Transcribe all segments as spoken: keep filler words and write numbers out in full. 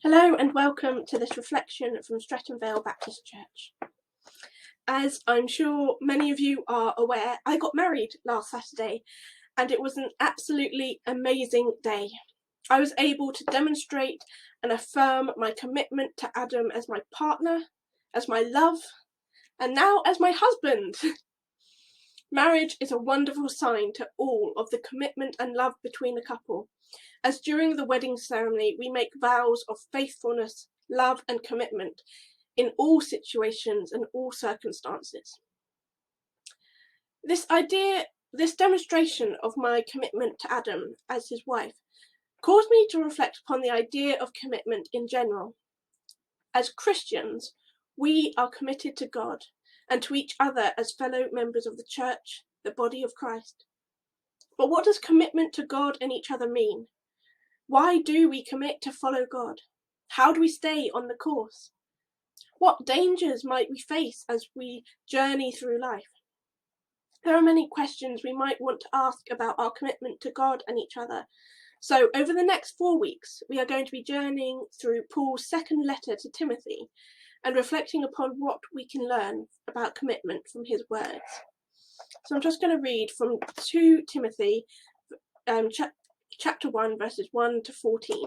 Hello and welcome to this reflection from Streatham Vale Baptist Church. As I'm sure many of you are aware, I got married last Saturday and it was an absolutely amazing day. I was able to demonstrate and affirm my commitment to Adam as my partner, as my love, and now as my husband. Marriage is a wonderful sign to all of the commitment and love between a couple, as during the wedding ceremony we make vows of faithfulness, love and commitment in all situations and all circumstances. This idea, this demonstration of my commitment to Adam as his wife caused me to reflect upon the idea of commitment in general. As Christians, we are committed to God and to each other as fellow members of the church, the body of Christ. But what does commitment to God and each other mean? Why do we commit to follow God? How do we stay on the course? What dangers might we face as we journey through life? There are many questions we might want to ask about our commitment to God and each other. So over the next four weeks, we are going to be journeying through Paul's second letter to Timothy and reflecting upon what we can learn about commitment from his words. So I'm just going to read from Second Timothy um, ch- chapter one, verses one to fourteen.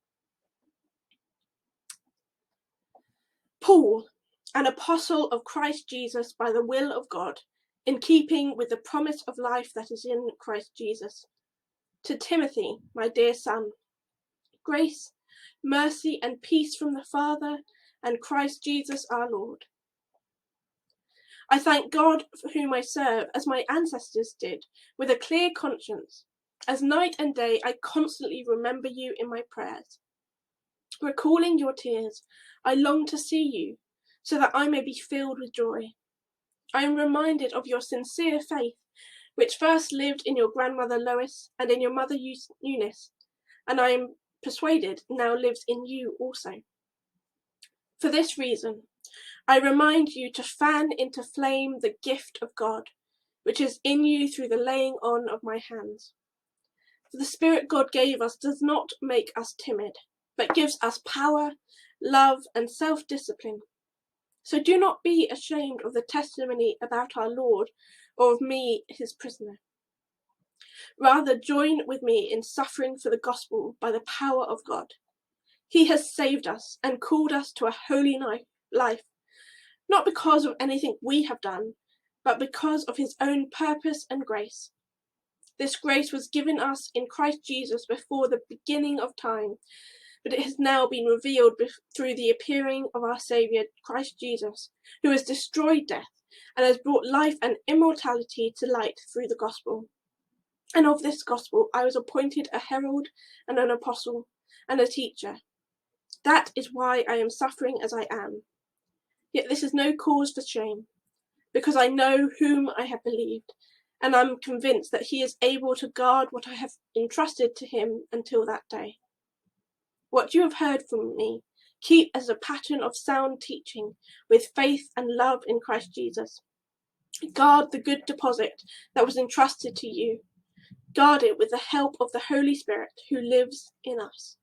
Paul, an apostle of Christ Jesus by the will of God, in keeping with the promise of life that is in Christ Jesus. To Timothy, my dear son, grace, mercy, and peace from the Father and Christ Jesus our Lord. I thank God for whom I serve, as my ancestors did, with a clear conscience. As night and day I constantly remember you in my prayers. Recalling your tears, I long to see you, so that I may be filled with joy. I am reminded of your sincere faith, which first lived in your grandmother Lois and in your mother Eunice, and I am persuaded now lives in you also. For this reason, I remind you to fan into flame the gift of God, which is in you through the laying on of my hands. For the Spirit God gave us does not make us timid, but gives us power, love, and self-discipline. So do not be ashamed of the testimony about our Lord or of me, his prisoner. Rather, join with me in suffering for the gospel by the power of God. He has saved us and called us to a holy life, not because of anything we have done, but because of his own purpose and grace. This grace was given us in Christ Jesus before the beginning of time, but it has now been revealed through the appearing of our Saviour, Christ Jesus, who has destroyed death and has brought life and immortality to light through the gospel. And of this gospel I was appointed a herald and an apostle and a teacher. That is why I am suffering as I am. Yet this is no cause for shame, because I know whom I have believed, and I'm convinced that he is able to guard what I have entrusted to him until that day. What you have heard from me, keep as a pattern of sound teaching, with faith and love in Christ Jesus. Guard the good deposit that was entrusted to you. Guard it with the help of the Holy Spirit who lives in us.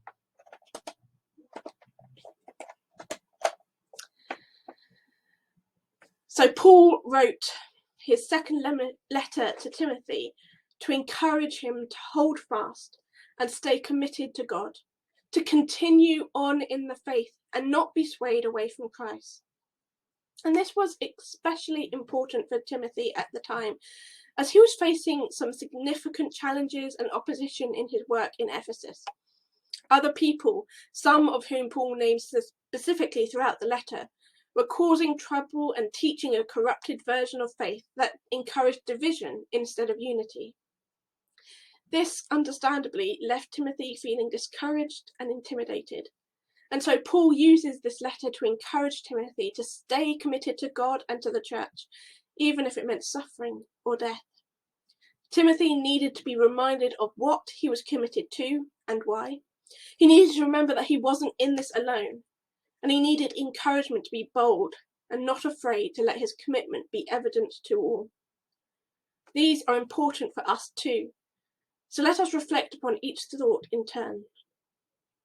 So Paul wrote his second letter to Timothy to encourage him to hold fast and stay committed to God, to continue on in the faith and not be swayed away from Christ. And this was especially important for Timothy at the time, as he was facing some significant challenges and opposition in his work in Ephesus. Other people, some of whom Paul names specifically throughout the letter, were causing trouble and teaching a corrupted version of faith that encouraged division instead of unity. This, understandably, left Timothy feeling discouraged and intimidated. And so Paul uses this letter to encourage Timothy to stay committed to God and to the church, even if it meant suffering or death. Timothy needed to be reminded of what he was committed to and why. He needed to remember that he wasn't in this alone, and he needed encouragement to be bold and not afraid to let his commitment be evident to all. These are important for us too, so let us reflect upon each thought in turn.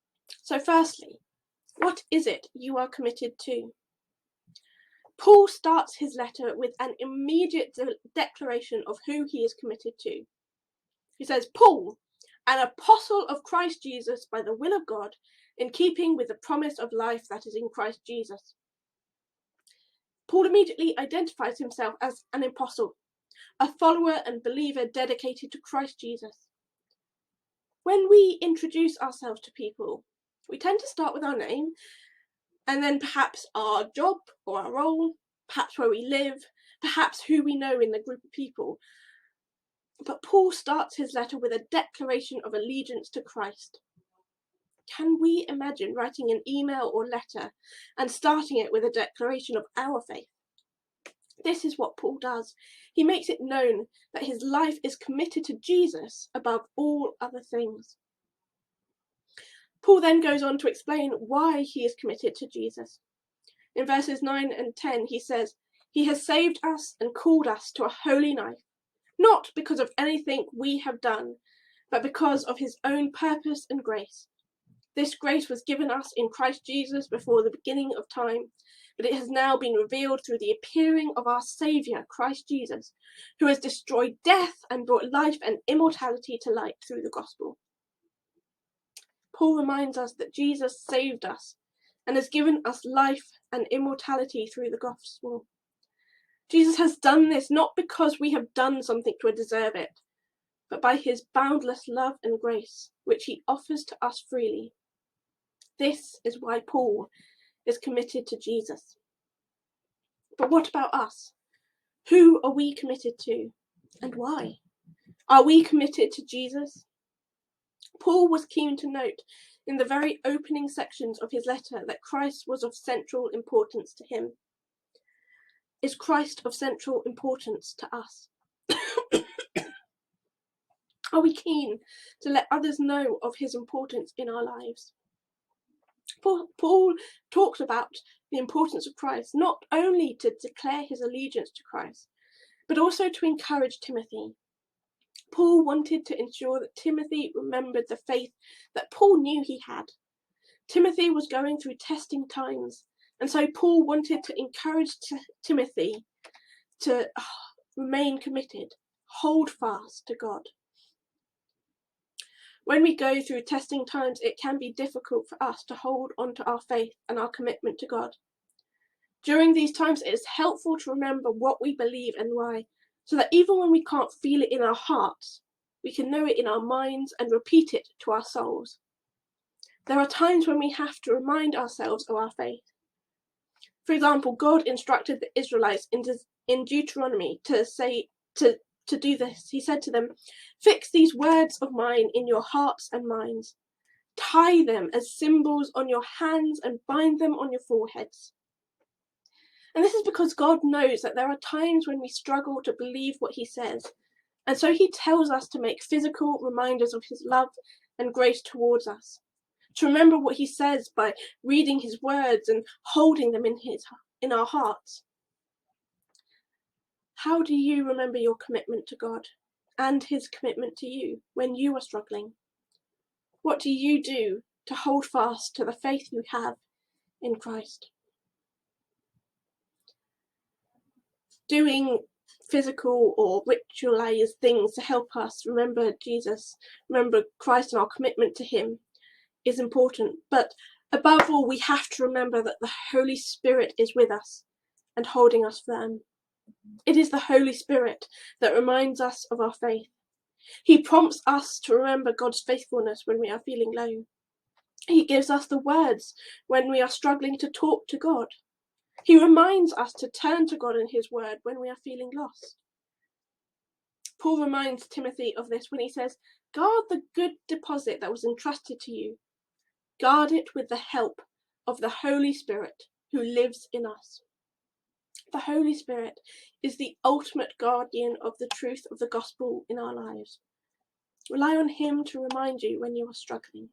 So firstly, what is it you are committed to? Paul starts his letter with an immediate de- declaration of who he is committed to. He says, Paul, an apostle of Christ Jesus by the will of God, in keeping with the promise of life that is in Christ Jesus. Paul immediately identifies himself as an apostle, a follower and believer dedicated to Christ Jesus. When we introduce ourselves to people, we tend to start with our name, and then perhaps our job or our role, perhaps where we live, perhaps who we know in the group of people. But Paul starts his letter with a declaration of allegiance to Christ. Can we imagine writing an email or letter and starting it with a declaration of our faith? This is what Paul does. He makes it known that his life is committed to Jesus above all other things. Paul then goes on to explain why he is committed to Jesus. In verses nine and ten, he says, He has saved us and called us to a holy life, not because of anything we have done, but because of his own purpose and grace. This grace was given us in Christ Jesus before the beginning of time, but it has now been revealed through the appearing of our Saviour, Christ Jesus, who has destroyed death and brought life and immortality to light through the gospel. Paul reminds us that Jesus saved us and has given us life and immortality through the gospel. Jesus has done this not because we have done something to deserve it, but by his boundless love and grace, which he offers to us freely. This is why Paul is committed to Jesus. But what about us? Who are we committed to, and why? Are we committed to Jesus? Paul was keen to note in the very opening sections of his letter that Christ was of central importance to him. Is Christ of central importance to us? Are we keen to let others know of his importance in our lives? Paul, Paul talked about the importance of Christ, not only to declare his allegiance to Christ, but also to encourage Timothy. Paul wanted to ensure that Timothy remembered the faith that Paul knew he had. Timothy was going through testing times, and so Paul wanted to encourage t- Timothy to uh, remain committed, hold fast to God. When we go through testing times, it can be difficult for us to hold on to our faith and our commitment to God. During these times, it is helpful to remember what we believe and why, so that even when we can't feel it in our hearts, we can know it in our minds and repeat it to our souls. There are times when we have to remind ourselves of our faith. For example, God instructed the Israelites in, De- in Deuteronomy to say to, to do this. He said to them, "Fix these words of mine in your hearts and minds. Tie them as symbols on your hands and bind them on your foreheads." And this is because God knows that there are times when we struggle to believe what he says. And so he tells us to make physical reminders of his love and grace towards us. To remember what he says by reading his words and holding them in his in our hearts. How do you remember your commitment to God and his commitment to you when you are struggling? What do you do to hold fast to the faith you have in Christ? Doing physical or ritualized things to help us remember Jesus, remember Christ and our commitment to him is important. But above all, we have to remember that the Holy Spirit is with us and holding us firm. It is the Holy Spirit that reminds us of our faith. He prompts us to remember God's faithfulness when we are feeling low. He gives us the words when we are struggling to talk to God. He reminds us to turn to God in his word when we are feeling lost. Paul reminds Timothy of this when he says, "Guard the good deposit that was entrusted to you. Guard it with the help of the Holy Spirit who lives in us." The Holy Spirit is the ultimate guardian of the truth of the gospel in our lives. Rely on him to remind you when you are struggling.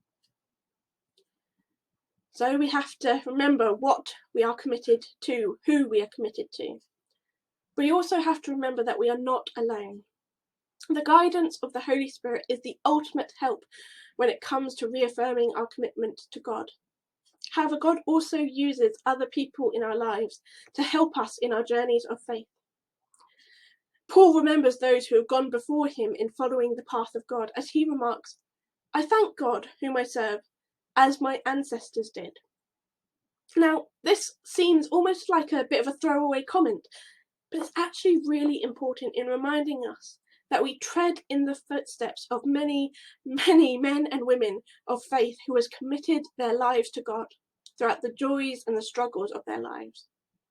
So we have to remember what we are committed to, who we are committed to. We also have to remember that we are not alone. The guidance of the Holy Spirit is the ultimate help when it comes to reaffirming our commitment to God. However, God also uses other people in our lives to help us in our journeys of faith. Paul remembers those who have gone before him in following the path of God, as he remarks, "I thank God, whom I serve, as my ancestors did." Now, this seems almost like a bit of a throwaway comment, but it's actually really important in reminding us that we tread in the footsteps of many, many men and women of faith who has committed their lives to God throughout the joys and the struggles of their lives.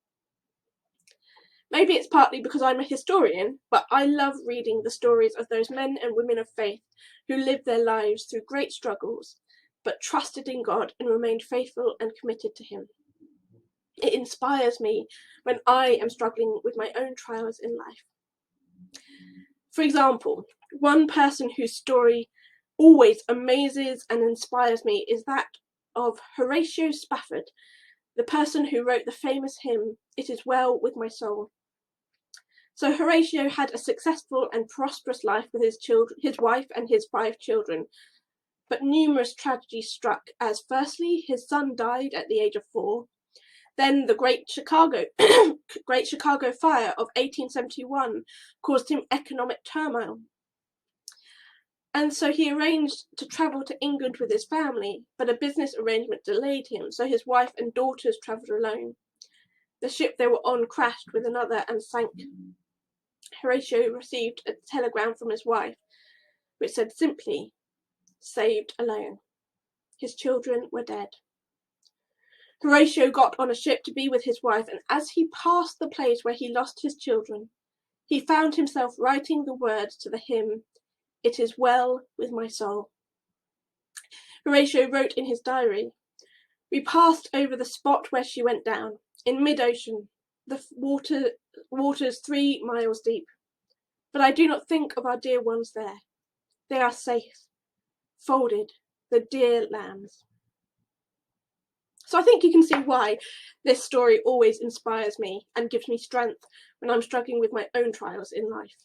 Maybe it's partly because I'm a historian, but I love reading the stories of those men and women of faith who lived their lives through great struggles, but trusted in God and remained faithful and committed to Him. It inspires me when I am struggling with my own trials in life. For example, one person whose story always amazes and inspires me is that of Horatio Spafford, the person who wrote the famous hymn, "It Is Well With My Soul." So Horatio had a successful and prosperous life with his children, his wife and his five children, but numerous tragedies struck as firstly, his son died at the age of four, then the Great Chicago, Great Chicago Fire of eighteen seventy-one caused him economic turmoil. And so he arranged to travel to England with his family, but a business arrangement delayed him, so his wife and daughters travelled alone. The ship they were on crashed with another and sank. Horatio received a telegram from his wife, which said simply, "Saved alone." His children were dead. Horatio got on a ship to be with his wife, and as he passed the place where he lost his children, he found himself writing the words to the hymn, "It is well with my soul." Horatio wrote in his diary, "We passed over the spot where she went down, in mid-ocean, the water, waters three miles deep. But I do not think of our dear ones there. They are safe, folded, the dear lambs." So I think you can see why this story always inspires me and gives me strength when I'm struggling with my own trials in life.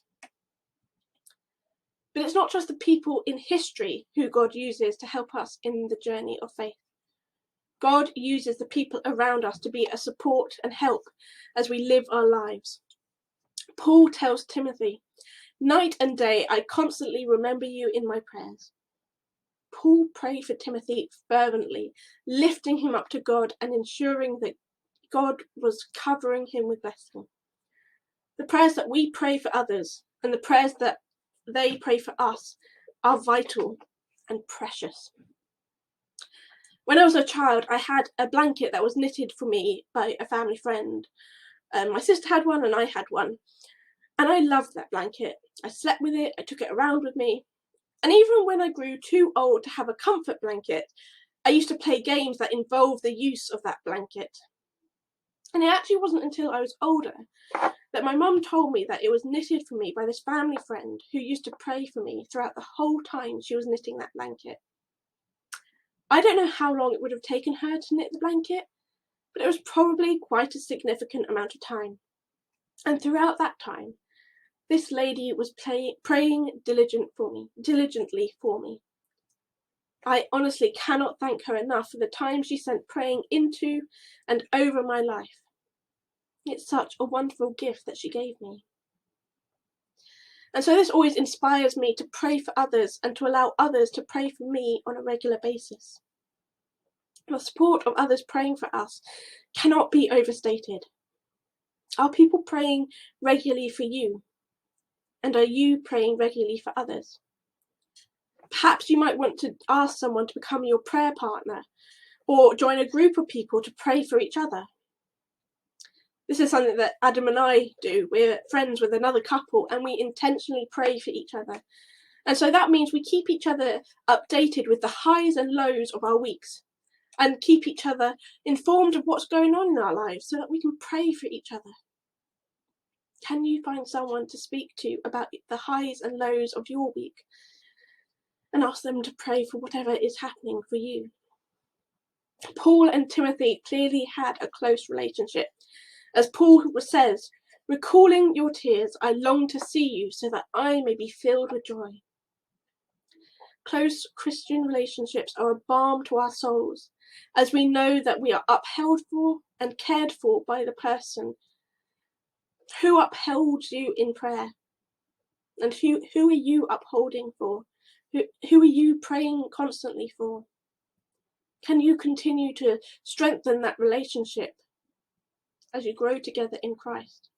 But it's not just the people in history who God uses to help us in the journey of faith. God uses the people around us to be a support and help as we live our lives. Paul tells Timothy, "Night and day I constantly remember you in my prayers." Paul prayed for Timothy fervently, lifting him up to God and ensuring that God was covering him with blessing. The prayers that we pray for others and the prayers that they pray for us are vital and precious. When I was a child, I had a blanket that was knitted for me by a family friend. Um, my sister had one and I had one. And I loved that blanket. I slept with it, I took it around with me. And even when I grew too old to have a comfort blanket, I used to play games that involved the use of that blanket. And it actually wasn't until I was older that my mum told me that it was knitted for me by this family friend who used to pray for me throughout the whole time she was knitting that blanket. I don't know how long it would have taken her to knit the blanket, but it was probably quite a significant amount of time. And throughout that time, this lady was play, praying diligent for me, diligently for me. I honestly cannot thank her enough for the time she spent praying into and over my life. It's such a wonderful gift that she gave me. And so this always inspires me to pray for others and to allow others to pray for me on a regular basis. The support of others praying for us cannot be overstated. Are people praying regularly for you? And are you praying regularly for others? Perhaps you might want to ask someone to become your prayer partner or join a group of people to pray for each other. This is something that Adam and I do. We're friends with another couple and we intentionally pray for each other. And so that means we keep each other updated with the highs and lows of our weeks and keep each other informed of what's going on in our lives so that we can pray for each other. Can you find someone to speak to about the highs and lows of your week and ask them to pray for whatever is happening for you? Paul and Timothy clearly had a close relationship. As Paul says, "Recalling your tears, I long to see you so that I may be filled with joy." close Christian relationships are a balm to our souls, as we know that we are upheld for and cared for by the person who upholds you in prayer. And who, who are you upholding for? Who, who are you praying constantly for? Can you continue to strengthen that relationship as you grow together in Christ?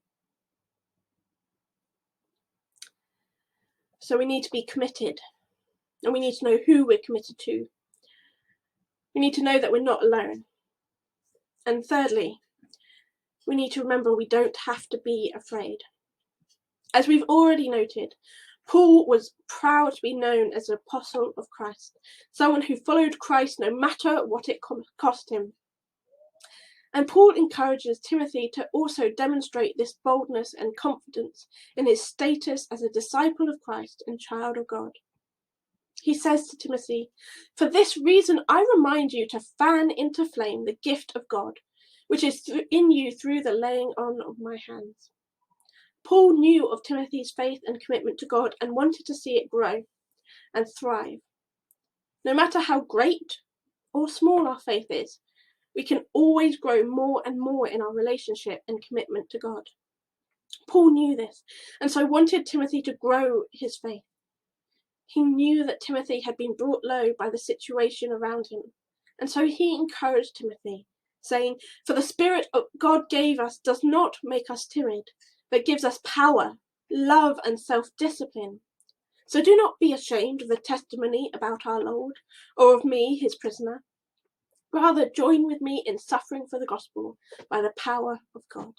So we need to be committed, and we need to know who we're committed to. We need to know that we're not alone. And thirdly, we need to remember we don't have to be afraid. As we've already noted, Paul was proud to be known as an apostle of Christ, someone who followed Christ no matter what it cost him. And Paul encourages Timothy to also demonstrate this boldness and confidence in his status as a disciple of Christ and child of God. He says to Timothy, "For this reason I remind you to fan into flame the gift of God, which is in you through the laying on of my hands." Paul knew of Timothy's faith and commitment to God and wanted to see it grow and thrive. No matter how great or small our faith is, we can always grow more and more in our relationship and commitment to God. Paul knew this, and so wanted Timothy to grow his faith. He knew that Timothy had been brought low by the situation around him, and so he encouraged Timothy, saying, "For the Spirit God gave us does not make us timid, but gives us power, love, and self-discipline. So do not be ashamed of the testimony about our Lord, or of me, his prisoner. Rather, join with me in suffering for the gospel by the power of God."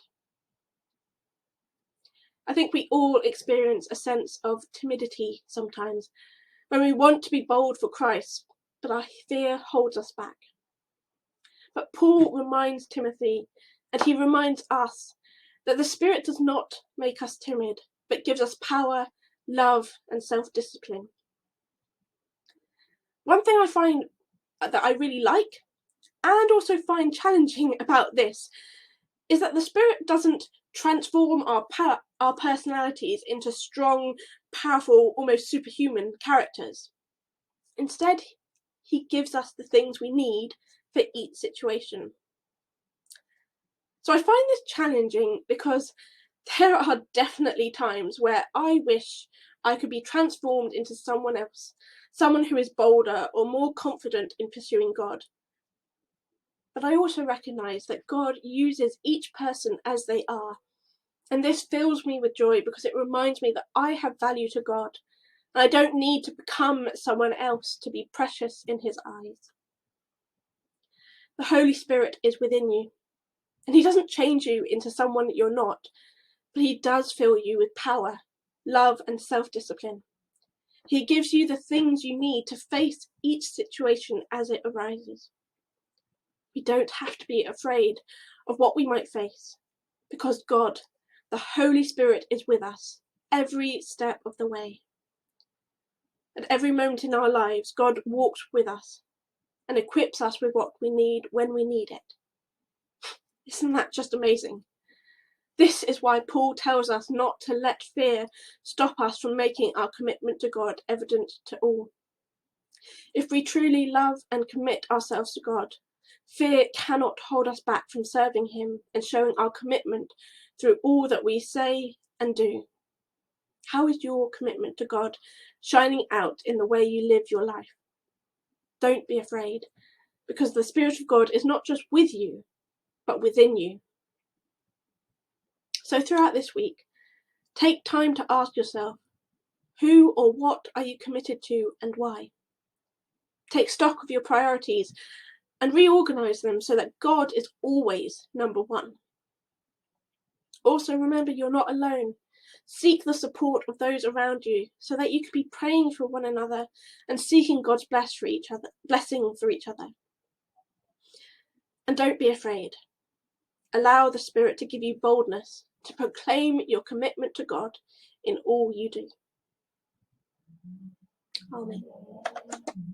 I think we all experience a sense of timidity sometimes when we want to be bold for Christ, but our fear holds us back. But Paul reminds Timothy, and he reminds us, that the Spirit does not make us timid, but gives us power, love, and self-discipline. One thing I find that I really like and also find challenging about this is that the Spirit doesn't transform our pa- our personalities into strong, powerful, almost superhuman characters. Instead, he gives us the things we need for each situation. So I find this challenging because there are definitely times where I wish I could be transformed into someone else, someone who is bolder or more confident in pursuing God. But I also recognise that God uses each person as they are, and this fills me with joy because it reminds me that I have value to God, and I don't need to become someone else to be precious in his eyes. The Holy Spirit is within you, and he doesn't change you into someone that you're not, but he does fill you with power, love, and self-discipline. He gives you the things you need to face each situation as it arises. We don't have to be afraid of what we might face, because God, the Holy Spirit, is with us every step of the way. At every moment in our lives, God walks with us and equips us with what we need when we need it. Isn't that just amazing? This is why Paul tells us not to let fear stop us from making our commitment to God evident to all. If we truly love and commit ourselves to God, fear cannot hold us back from serving him and showing our commitment through all that we say and do. How is your commitment to God shining out in the way you live your life? Don't be afraid, because the Spirit of God is not just with you, but within you. So throughout this week, take time to ask yourself, who or what are you committed to and why? Take stock of your priorities and reorganize them so that God is always number one. Also, remember you're not alone. Seek the support of those around you so that you can be praying for one another and seeking God's bless for each other, blessing for each other. And don't be afraid. Allow the Spirit to give you boldness to proclaim your commitment to God in all you do. Amen.